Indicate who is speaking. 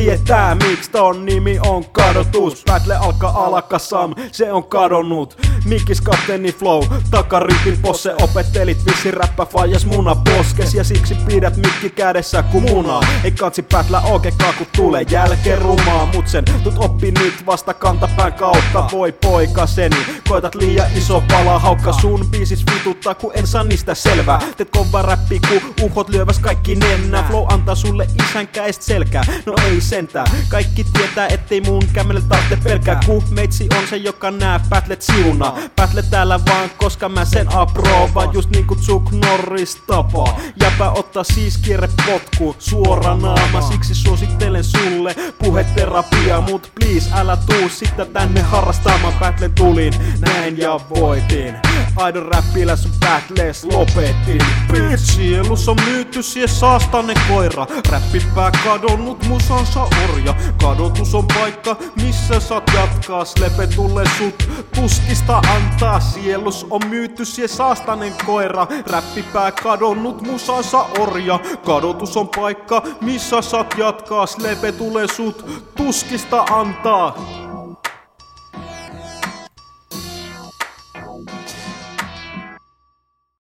Speaker 1: tietää miksi ton nimi on kadotus. Battle alkaa Sam, se on kadonnut. Mikkis kapteeni flow, takaripin posse. Opettelit vissi räppä faijas muna poskes. Ja siksi pidät mikki kädessä ku munaa. Ei kansi battle oikeekaan ku tulee jälkeen rumaa. Mut sen tut oppi nyt vasta kantapään kautta. Voi poikaseni, koitat liian iso pala. Haukka sun biisis vituttaa ku en saa niistä selvää. Teet kova räppi ku uhot lyöväs kaikki nennä. Flow antaa sulle isän käest selkää. No ei sentään, kaikki tietää ettei mun kämmelle tarvitse pelkää. Ku meitsi on se joka nää battlet siunaa. Battle täällä vaan koska mä sen aprobaan. Just niinku Chuck Norris tapaa. Jäpä ottaa siis kierrepotku suora naama. Siksi suosittelen sulle puheterapiaa. Mut please älä tuu sitä tänne harrastamaan. Battlen tulin näin ja voitin. Aidon räppillä sun battles lopetin. Bitch, sielus on myyty sie saastainen koira. Räppipää kadonnut musansa orja. Kadotus on paikka missä saat jatkaa. Slepe tulee sut tuskista antaa. Sielus on myyty sie saastainen koira. Räppipää kadonnut musansa orja. Kadotus on paikka missä saat jatkaa. Slepe tulee sut tuskista antaa.